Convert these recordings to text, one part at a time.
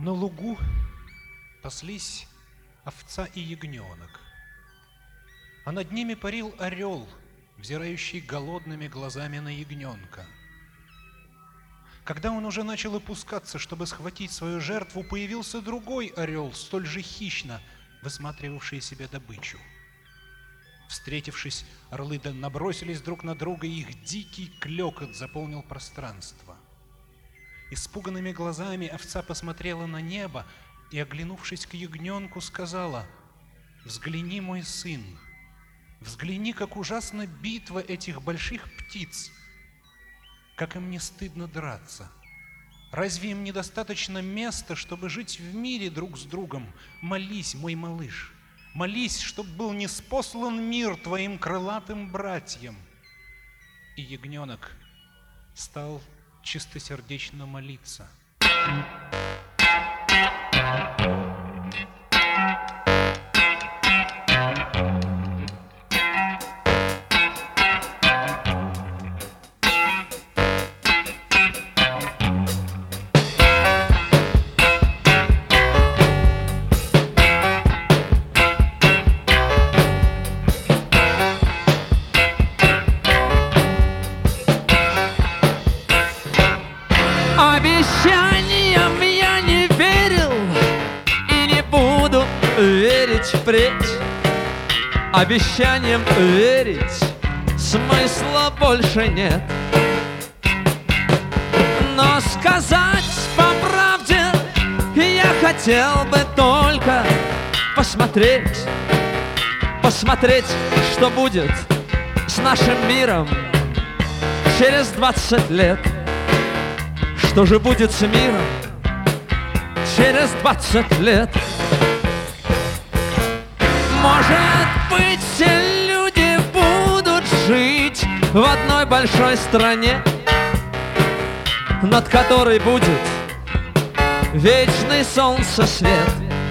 На лугу паслись овца и ягненок, а над ними парил орел, взирающий голодными глазами на ягненка. Когда он уже начал опускаться, чтобы схватить свою жертву, появился другой орел, столь же хищно высматривавший себе добычу. Встретившись, орлы набросились друг на друга, и их дикий клёкот заполнил пространство. Испуганными глазами овца посмотрела на небо и, оглянувшись к ягненку, сказала: «Взгляни, мой сын, взгляни, как ужасна битва этих больших птиц, как им не стыдно драться. Разве им недостаточно места, чтобы жить в мире друг с другом? Молись, мой малыш, молись, чтоб был ниспослан мир твоим крылатым братьям». И ягненок стал чистосердечно молиться. Обещаниям я не верил и не буду верить впредь. Обещаниям верить смысла больше нет. Но сказать по правде я хотел бы только посмотреть, что будет с нашим миром через 20 лет. Что же будет с миром через 20 лет? Может быть, все люди будут жить в одной большой стране, над которой будет вечный солнцесвет.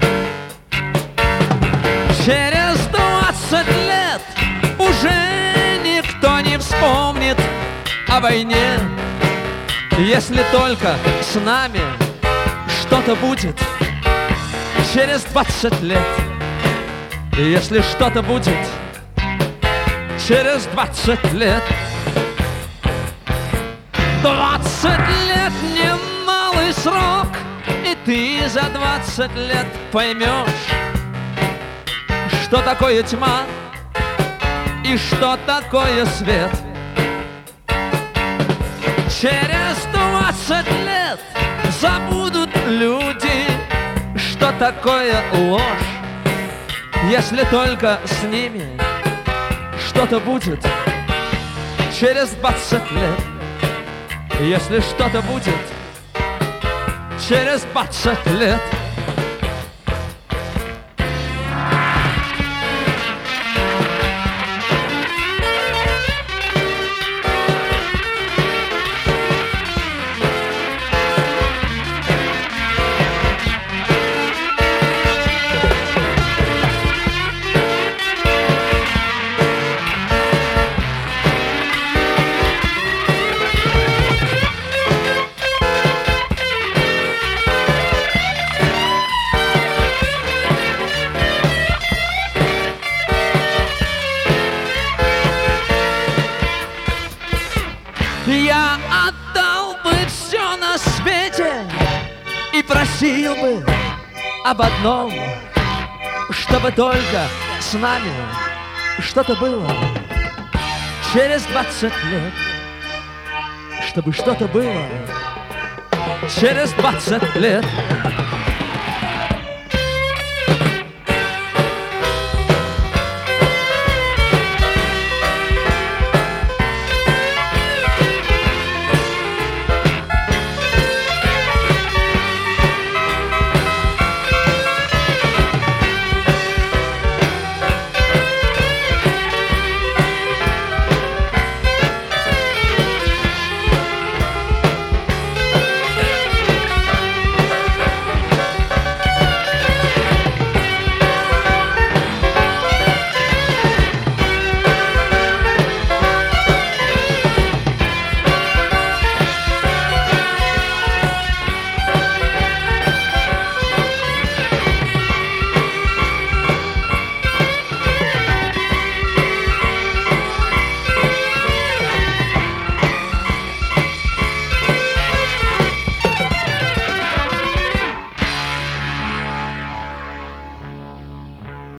Через 20 лет уже никто не вспомнит о войне, если только с нами что-то будет через 20 лет. Если что-то будет через 20 лет. 20 лет немалый срок, и ты за 20 лет поймешь, что такое тьма и что такое свет. Через 20 лет забудут люди, что такое ложь, если только с ними что-то будет через 20 лет. Если что-то будет через 20 лет. Я отдал бы все на свете и просил бы об одном, чтобы только с нами что-то было через 20 лет. Чтобы что-то было через 20 лет.